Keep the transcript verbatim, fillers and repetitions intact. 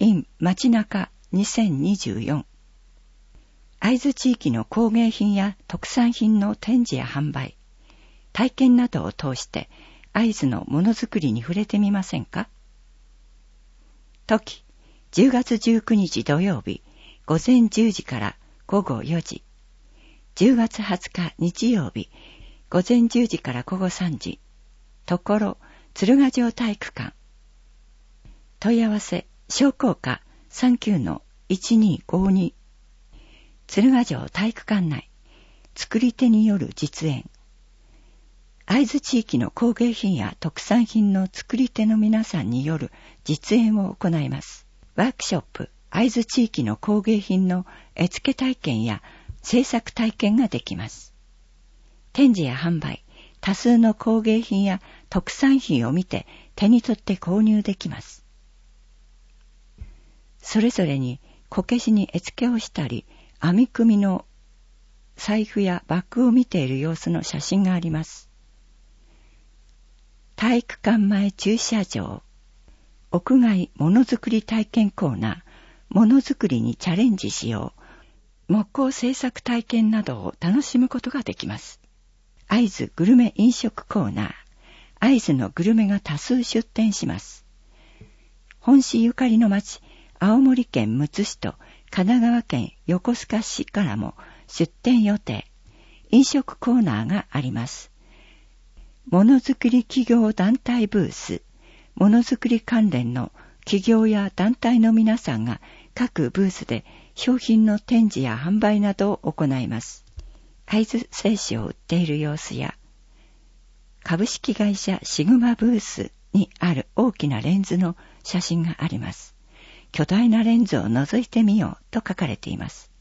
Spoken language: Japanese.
in 街中にせんにじゅうよん。会津地域の工芸品や特産品の展示や販売、体験などを通して会津のものづくりに触れてみませんか？時、じゅうがつじゅうくにち土曜日、午前じゅうじから午後よじ。じゅうがつはつか日曜日、午前じゅうじから午後さんじ。ところ、鶴ヶ城体育館。問い合わせ、商工課 さんきゅうのいちにごに。鶴ヶ城体育館内、作り手による実演。会津地域の工芸品や特産品の作り手の皆さんによる実演を行います。ワークショップ、会津地域の工芸品の絵付け体験や制作体験ができます。展示や販売、多数の工芸品や特産品を見て手に取って購入できます。それぞれにこけしに絵付けをしたり、編み組みの財布やバッグを見ている様子の写真があります。体育館前駐車場、屋外ものづくり体験コーナー、ものづくりにチャレンジしよう、木工製作体験などを楽しむことができます。会津グルメ飲食コーナー、会津のグルメが多数出店します。本市ゆかりの町、青森県むつ市と神奈川県横須賀市からも出店予定、飲食コーナーがあります。ものづくり企業団体ブース、ものづくり関連の企業や団体の皆さんが各ブースで商品の展示や販売などを行います。会津製紙を売っている様子や、株式会社シグマブースにある大きなレンズの写真があります。巨大なレンズを覗いてみようと書かれています。